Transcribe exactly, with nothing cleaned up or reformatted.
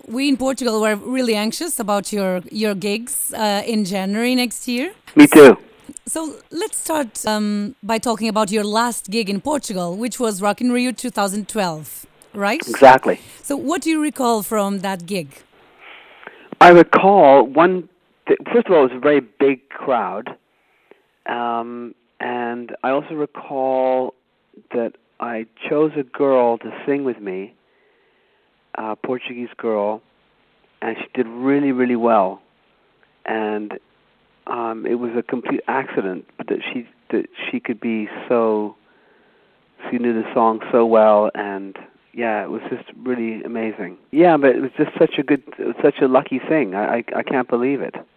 we in Portugal were really anxious about your your gigs uh, in January next year. Me too. So let's start um, by talking about your last gig in Portugal, which was Rock in Rio twenty twelve, right? Exactly. So what do you recall from that gig? I recall one. Th- first of all, it was a very big crowd, um, and I also recall that I chose a girl to sing with me, a Portuguese girl, and she did really, really well. And um, it was a complete accident that she that she could be so. She knew the song so well, and yeah, it was just really amazing. Yeah, but it was just such a good, it was such a lucky thing. I I, I can't believe it.